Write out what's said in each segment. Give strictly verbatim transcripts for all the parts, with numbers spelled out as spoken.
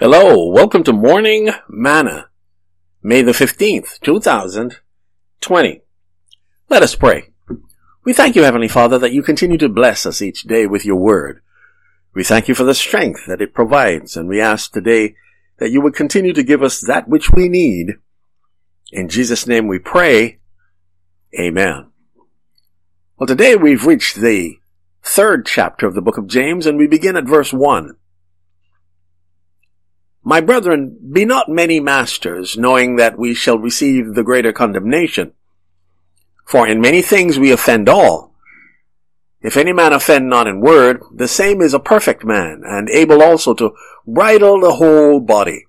Hello, welcome to Morning Manna, May the fifteenth, two thousand twenty. Let us pray. We thank you, Heavenly Father, that you continue to bless us each day with your word. We thank you for the strength that it provides, and we ask today that you would continue to give us that which we need. In Jesus' name we pray. Amen. Well, today we've reached the third chapter of the book of James, and we begin at verse one. My brethren, be not many masters, knowing that we shall receive the greater condemnation. For in many things we offend all. If any man offend not in word, the same is a perfect man, and able also to bridle the whole body.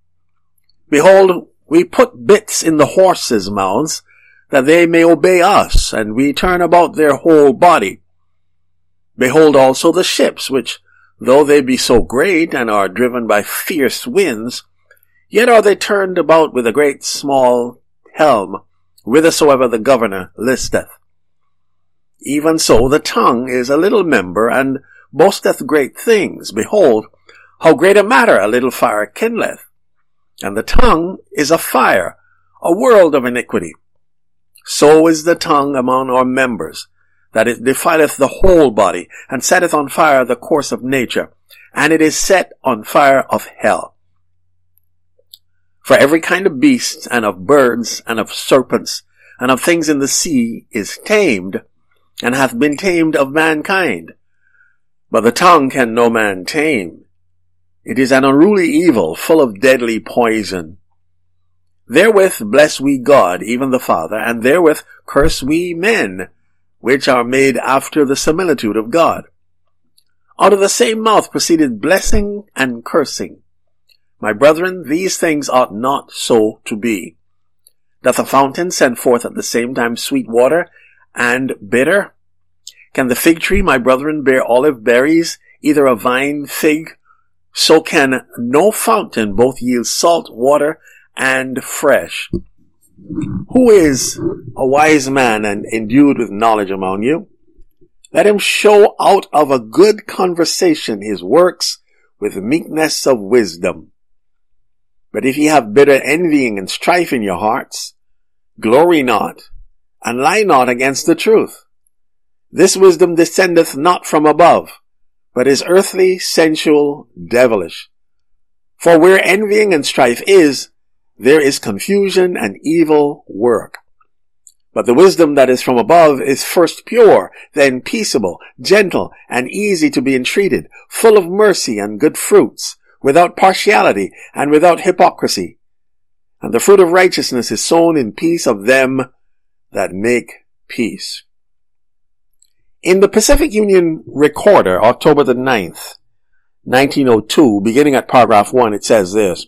Behold, we put bits in the horses' mouths, that they may obey us, and we turn about their whole body. Behold also the ships, which, though they be so great, and are driven by fierce winds, yet are they turned about with a great small helm, whithersoever the governor listeth. Even so the tongue is a little member, and boasteth great things. Behold, how great a matter a little fire kindleth. And the tongue is a fire, a world of iniquity. So is the tongue among our members, that it defileth the whole body, and setteth on fire the course of nature, and it is set on fire of hell. For every kind of beast, and of birds, and of serpents, and of things in the sea is tamed, and hath been tamed of mankind. But the tongue can no man tame. It is an unruly evil, full of deadly poison. Therewith bless we God, even the Father, and therewith curse we men, which are made after the similitude of God. Out of the same mouth proceeded blessing and cursing. My brethren, these things ought not so to be. Doth a fountain send forth at the same time sweet water and bitter? Can the fig tree, my brethren, bear olive berries, either a vine fig? So can no fountain both yield salt water and fresh. Who is a wise man and endued with knowledge among you? Let him show out of a good conversation his works with meekness of wisdom. But if ye have bitter envying and strife in your hearts, glory not, and lie not against the truth. This wisdom descendeth not from above, but is earthly, sensual, devilish. For where envying and strife is, there is confusion and evil work. But the wisdom that is from above is first pure, then peaceable, gentle, and easy to be entreated, full of mercy and good fruits, without partiality and without hypocrisy. And the fruit of righteousness is sown in peace of them that make peace. In the Pacific Union Recorder, October the ninth, nineteen oh two, beginning at paragraph one, it says this: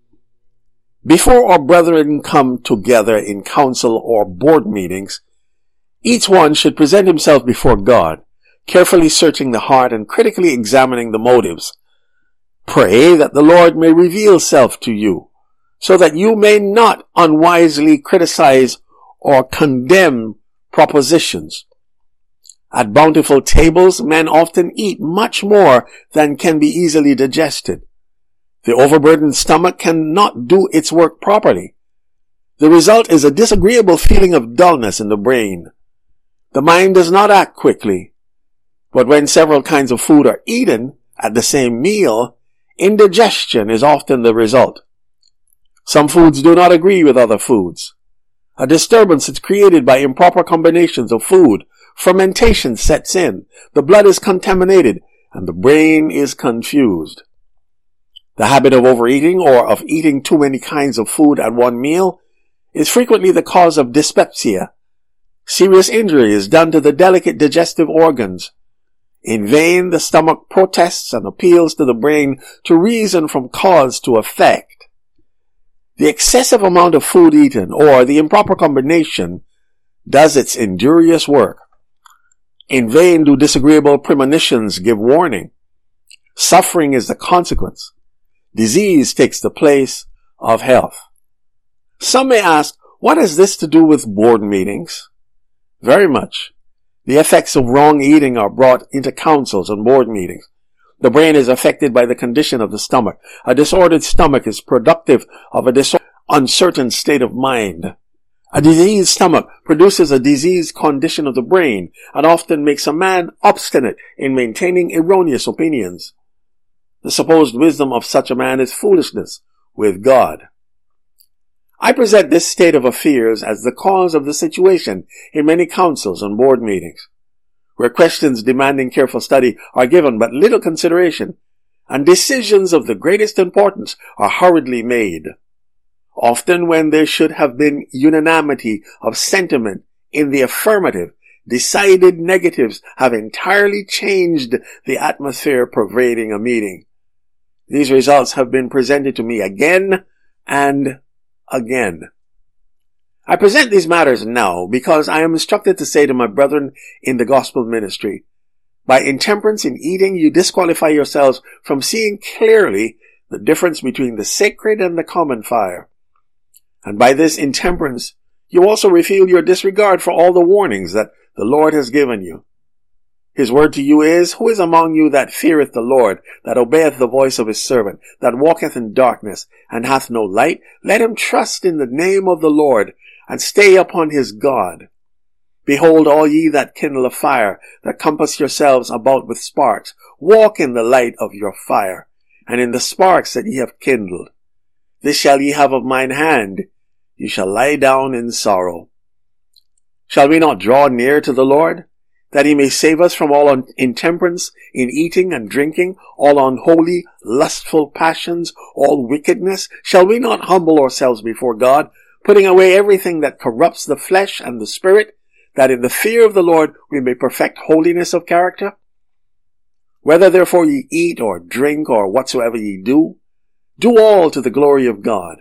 Before our brethren come together in council or board meetings, each one should present himself before God, carefully searching the heart and critically examining the motives. Pray that the Lord may reveal self to you, so that you may not unwisely criticize or condemn propositions. At bountiful tables, men often eat much more than can be easily digested. The overburdened stomach cannot do its work properly. The result is a disagreeable feeling of dullness in the brain. The mind does not act quickly, but when several kinds of food are eaten at the same meal, indigestion is often the result. Some foods do not agree with other foods. A disturbance is created by improper combinations of food. Fermentation sets in. The blood is contaminated, and the brain is confused. The habit of overeating or of eating too many kinds of food at one meal is frequently the cause of dyspepsia. Serious injury is done to the delicate digestive organs. In vain, the stomach protests and appeals to the brain to reason from cause to effect. The excessive amount of food eaten or the improper combination does its injurious work. In vain do disagreeable premonitions give warning. Suffering is the consequence. Disease takes the place of health. Some may ask, what has this to do with board meetings? Very much. The effects of wrong eating are brought into councils and board meetings. The brain is affected by the condition of the stomach. A disordered stomach is productive of a dis- uncertain state of mind. A diseased stomach produces a diseased condition of the brain and often makes a man obstinate in maintaining erroneous opinions. The supposed wisdom of such a man is foolishness with God. I present this state of affairs as the cause of the situation in many councils and board meetings, where questions demanding careful study are given but little consideration, and decisions of the greatest importance are hurriedly made. Often when there should have been unanimity of sentiment in the affirmative, decided negatives have entirely changed the atmosphere pervading a meeting. These results have been presented to me again and again. I present these matters now because I am instructed to say to my brethren in the gospel ministry, by intemperance in eating you disqualify yourselves from seeing clearly the difference between the sacred and the common fire. And by this intemperance you also reveal your disregard for all the warnings that the Lord has given you. His word to you is, who is among you that feareth the Lord, that obeyeth the voice of his servant, that walketh in darkness, and hath no light? Let him trust in the name of the Lord, and stay upon his God. Behold, all ye that kindle a fire, that compass yourselves about with sparks, walk in the light of your fire, and in the sparks that ye have kindled. This shall ye have of mine hand, ye shall lie down in sorrow. Shall we not draw near to the Lord, that he may save us from all intemperance in eating and drinking, all unholy, lustful passions, all wickedness? Shall we not humble ourselves before God, putting away everything that corrupts the flesh and the spirit, that in the fear of the Lord we may perfect holiness of character? Whether therefore ye eat or drink or whatsoever ye do, do all to the glory of God.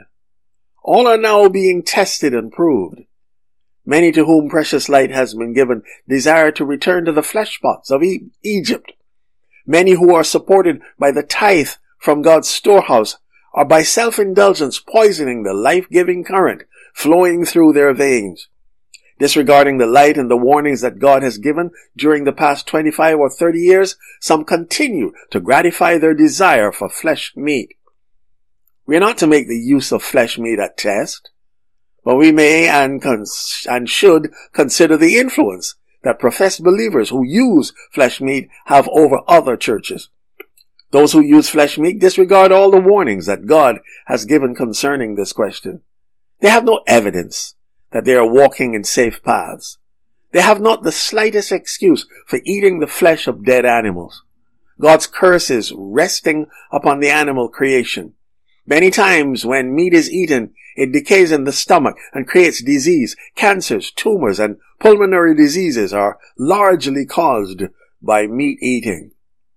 All are now being tested and proved. Many to whom precious light has been given desire to return to the flesh pots of e- Egypt. Many who are supported by the tithe from God's storehouse are by self-indulgence poisoning the life-giving current flowing through their veins. Disregarding the light and the warnings that God has given during the past twenty-five or thirty years, some continue to gratify their desire for flesh meat. We are not to make the use of flesh meat a test, but we may and, cons- and should consider the influence that professed believers who use flesh meat have over other churches. Those who use flesh meat disregard all the warnings that God has given concerning this question. They have no evidence that they are walking in safe paths. They have not the slightest excuse for eating the flesh of dead animals. God's curse is resting upon the animal creation. Many times when meat is eaten, it decays in the stomach and creates disease. Cancers, tumors, and pulmonary diseases are largely caused by meat eating.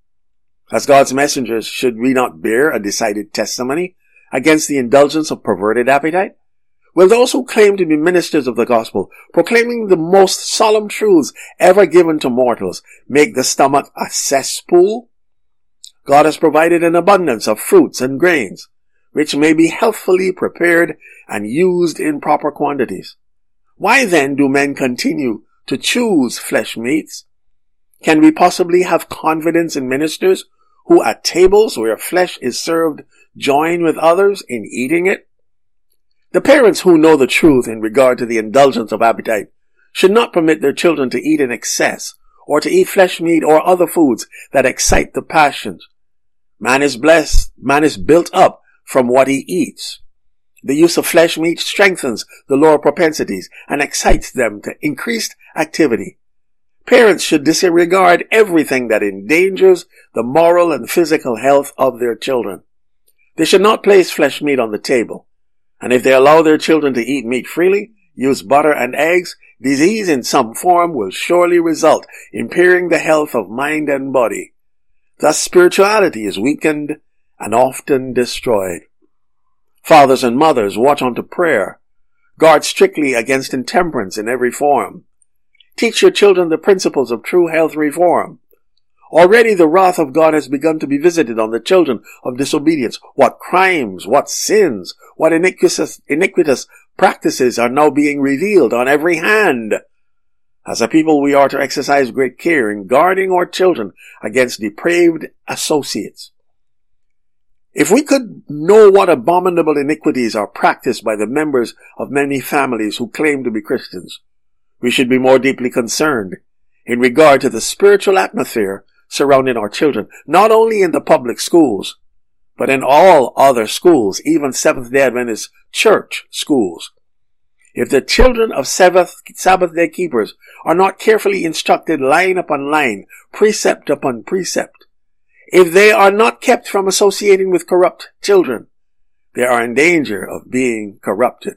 As God's messengers, should we not bear a decided testimony against the indulgence of perverted appetite? Will those who claim to be ministers of the gospel, proclaiming the most solemn truths ever given to mortals, make the stomach a cesspool? God has provided an abundance of fruits and grains, which may be healthfully prepared and used in proper quantities. Why then do men continue to choose flesh meats? Can we possibly have confidence in ministers who at tables where flesh is served join with others in eating it? The parents who know the truth in regard to the indulgence of appetite should not permit their children to eat in excess or to eat flesh meat or other foods that excite the passions. Man is blessed, man is built up from what he eats. The use of flesh meat strengthens the lower propensities and excites them to increased activity. Parents should disregard everything that endangers the moral and physical health of their children. They should not place flesh meat on the table, and if they allow their children to eat meat freely, use butter and eggs, disease in some form will surely result, impairing the health of mind and body. Thus spirituality is weakened and often destroyed. Fathers and mothers, watch unto prayer. Guard strictly against intemperance in every form. Teach your children the principles of true health reform. Already the wrath of God has begun to be visited on the children of disobedience. What crimes, what sins, what iniquitous, iniquitous practices are now being revealed on every hand. As a people, we are to exercise great care in guarding our children against depraved associates. If we could know what abominable iniquities are practiced by the members of many families who claim to be Christians, we should be more deeply concerned in regard to the spiritual atmosphere surrounding our children, not only in the public schools, but in all other schools, even Seventh-day Adventist church schools. If the children of Sabbath-day keepers are not carefully instructed line upon line, precept upon precept, if they are not kept from associating with corrupt children, they are in danger of being corrupted.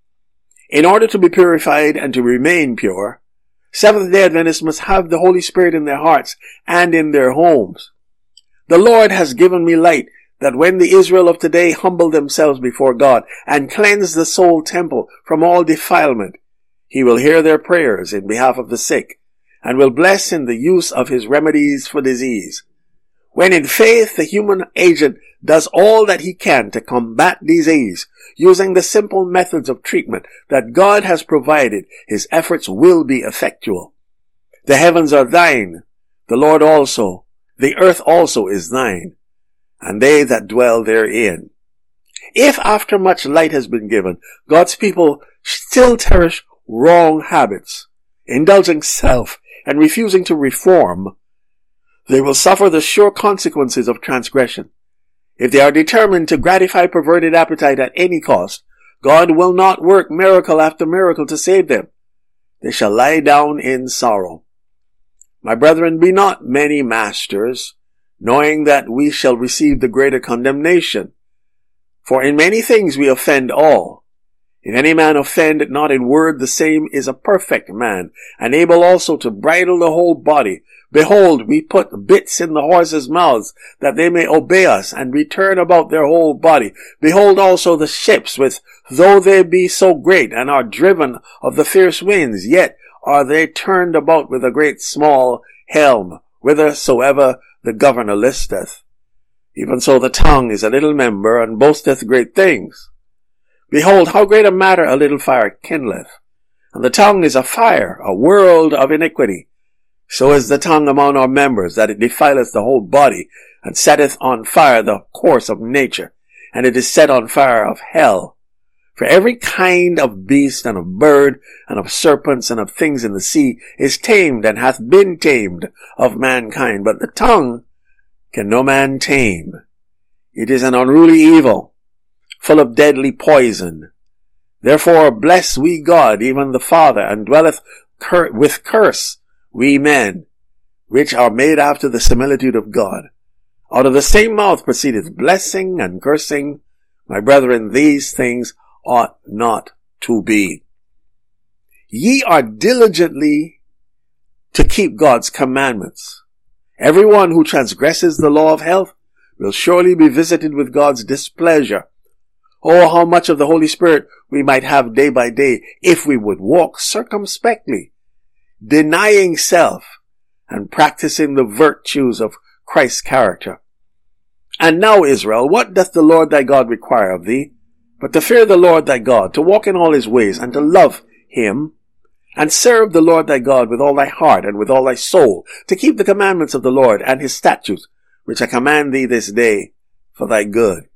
In order to be purified and to remain pure, Seventh-day Adventists must have the Holy Spirit in their hearts and in their homes. The Lord has given me light that when the Israel of today humble themselves before God and cleanse the soul temple from all defilement, He will hear their prayers in behalf of the sick and will bless in the use of His remedies for disease. When in faith the human agent does all that he can to combat disease, using the simple methods of treatment that God has provided, his efforts will be effectual. The heavens are thine, the Lord also, the earth also is thine, and they that dwell therein. If after much light has been given, God's people still cherish wrong habits, indulging self, and refusing to reform, they will suffer the sure consequences of transgression. If they are determined to gratify perverted appetite at any cost, God will not work miracle after miracle to save them. They shall lie down in sorrow. My brethren, be not many masters, knowing that we shall receive the greater condemnation. For in many things we offend all. If any man offend not in word, the same is a perfect man, and able also to bridle the whole body. Behold, we put bits in the horses' mouths, that they may obey us, and return about their whole body. Behold also the ships, which, though they be so great, and are driven of the fierce winds, yet are they turned about with a great small helm, whithersoever the governor listeth. Even so the tongue is a little member, and boasteth great things. Behold, how great a matter a little fire kindleth. And the tongue is a fire, a world of iniquity. So is the tongue among our members, that it defileth the whole body, and setteth on fire the course of nature, and it is set on fire of hell. For every kind of beast, and of bird, and of serpents, and of things in the sea, is tamed, and hath been tamed of mankind. But the tongue can no man tame. It is an unruly evil, full of deadly poison. Therefore bless we God, even the Father, and dwelleth cur- with curse we men, which are made after the similitude of God. Out of the same mouth proceedeth blessing and cursing. My brethren, these things ought not to be. Ye are diligently to keep God's commandments. Everyone who transgresses the law of health will surely be visited with God's displeasure. Oh, how much of the Holy Spirit we might have day by day if we would walk circumspectly, denying self and practicing the virtues of Christ's character. And now, Israel, what doth the Lord thy God require of thee, but to fear the Lord thy God, to walk in all his ways, and to love him, and serve the Lord thy God with all thy heart and with all thy soul, to keep the commandments of the Lord and his statutes, which I command thee this day for thy good.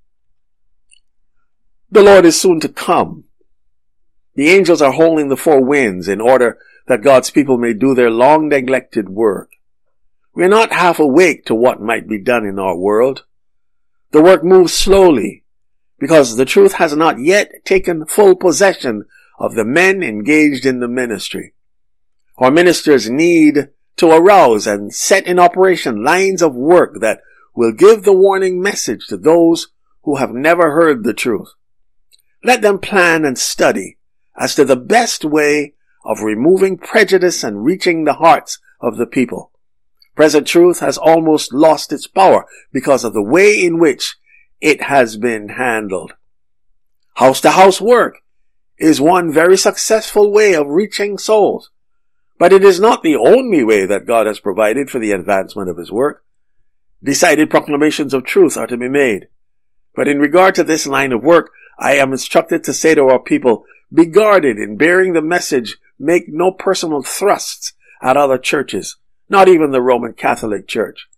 The Lord is soon to come. The angels are holding the four winds in order that God's people may do their long neglected work. We are not half awake to what might be done in our world. The work moves slowly because the truth has not yet taken full possession of the men engaged in the ministry. Our ministers need to arouse and set in operation lines of work that will give the warning message to those who have never heard the truth. Let them plan and study as to the best way of removing prejudice and reaching the hearts of the people. Present truth has almost lost its power because of the way in which it has been handled. House-to-house work is one very successful way of reaching souls, but it is not the only way that God has provided for the advancement of his work. Decided proclamations of truth are to be made. But in regard to this line of work, I am instructed to say to our people, be guarded in bearing the message make no personal thrusts at other churches, not even the Roman Catholic Church.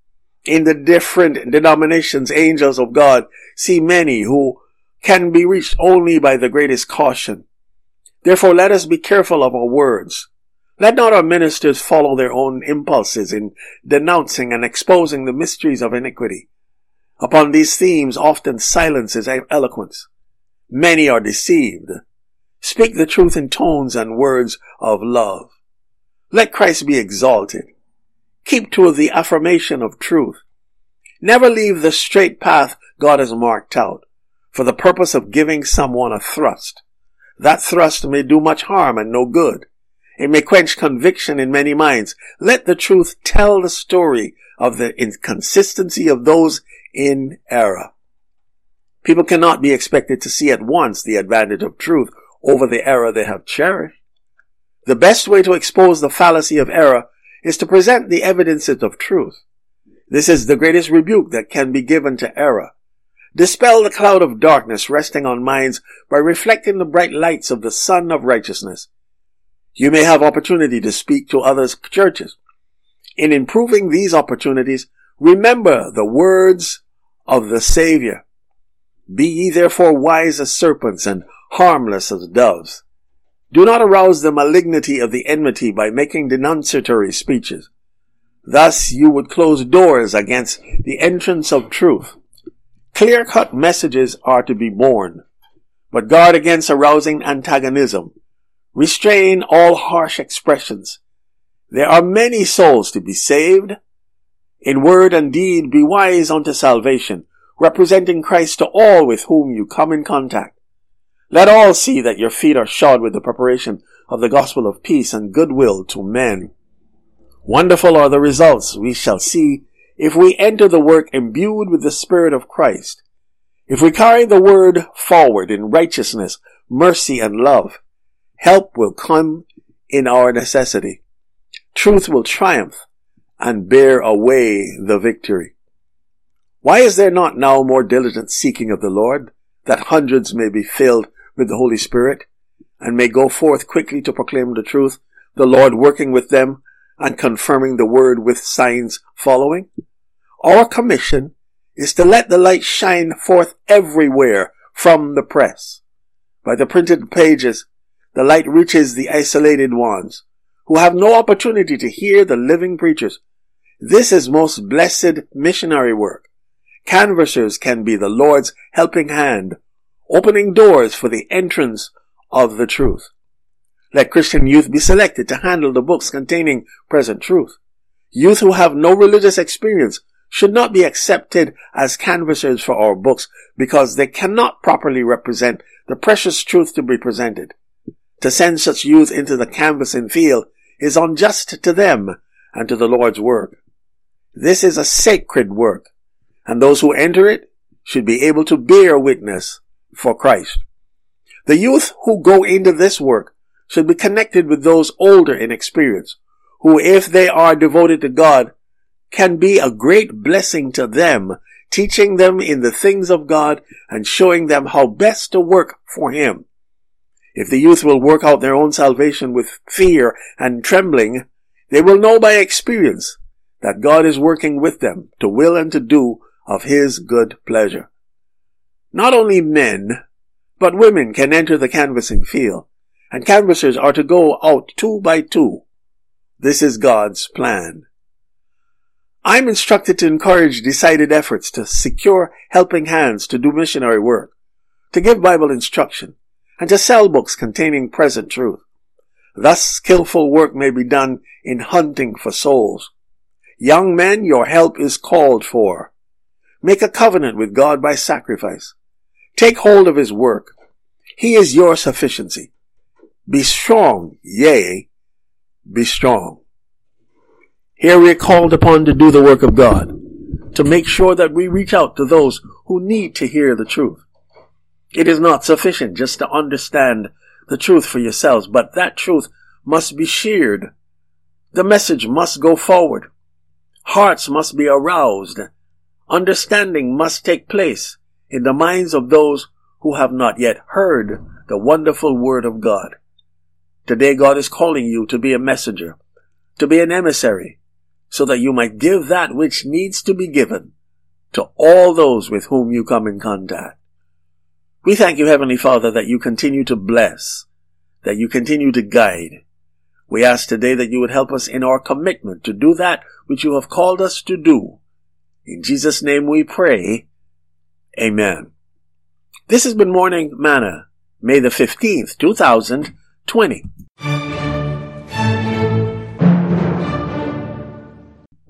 In the different denominations, angels of God see many who can be reached only by the greatest caution. Therefore, let us be careful of our words. Let not our ministers follow their own impulses in denouncing and exposing the mysteries of iniquity. Upon these themes, often silence is eloquence. Many are deceived. Speak the truth in tones and words of love. Let Christ be exalted. Keep to the affirmation of truth. Never leave the straight path God has marked out for the purpose of giving someone a thrust. That thrust may do much harm and no good. It may quench conviction in many minds. Let the truth tell the story of the inconsistency of those in error. People cannot be expected to see at once the advantage of truth over the error they have cherished. The best way to expose the fallacy of error is to present the evidences of truth. This is the greatest rebuke that can be given to error. Dispel the cloud of darkness resting on minds by reflecting the bright lights of the sun of righteousness. You may have opportunity to speak to others' churches. In improving these opportunities, remember the words of the Savior. Be ye therefore wise as serpents and harmless as doves. Do not arouse the malignity of the enmity by making denunciatory speeches. Thus you would close doors against the entrance of truth. Clear-cut messages are to be borne, but guard against arousing antagonism. Restrain all harsh expressions. There are many souls to be saved. In word and deed be wise unto salvation, representing Christ to all with whom you come in contact. Let all see that your feet are shod with the preparation of the gospel of peace and goodwill to men. Wonderful are the results we shall see if we enter the work imbued with the Spirit of Christ. If we carry the word forward in righteousness, mercy, and love, help will come in our necessity. Truth will triumph and bear away the victory. Why is there not now more diligent seeking of the Lord, that hundreds may be filled with the Holy Spirit, and may go forth quickly to proclaim the truth, the Lord working with them and confirming the word with signs following? Our commission is to let the light shine forth everywhere from the press. By the printed pages, the light reaches the isolated ones who have no opportunity to hear the living preachers. This is most blessed missionary work. Canvassers can be the Lord's helping hand, opening doors for the entrance of the truth. Let Christian youth be selected to handle the books containing present truth. Youth who have no religious experience should not be accepted as canvassers for our books because they cannot properly represent the precious truth to be presented. To send such youth into the canvassing field is unjust to them and to the Lord's work. This is a sacred work, and those who enter it should be able to bear witness for Christ. The youth who go into this work should be connected with those older in experience, who, if they are devoted to God, can be a great blessing to them, teaching them in the things of God and showing them how best to work for Him. If the youth will work out their own salvation with fear and trembling, they will know by experience that God is working with them to will and to do of His good pleasure. Not only men, but women can enter the canvassing field, and canvassers are to go out two by two. This is God's plan. I am instructed to encourage decided efforts to secure helping hands to do missionary work, to give Bible instruction, and to sell books containing present truth. Thus skillful work may be done in hunting for souls. Young men, your help is called for. Make a covenant with God by sacrifice. Take hold of His work. He is your sufficiency. Be strong, yea, be strong. Here we are called upon to do the work of God, to make sure that we reach out to those who need to hear the truth. It is not sufficient just to understand the truth for yourselves, but that truth must be shared. The message must go forward. Hearts must be aroused. Understanding must take place in the minds of those who have not yet heard the wonderful word of God. Today God is calling you to be a messenger, to be an emissary, so that you might give that which needs to be given to all those with whom you come in contact. We thank you, Heavenly Father, that you continue to bless, that you continue to guide. We ask today that you would help us in our commitment to do that which you have called us to do. In Jesus' name we pray. Amen. This has been Morning Manna, May the fifteenth, two thousand twenty.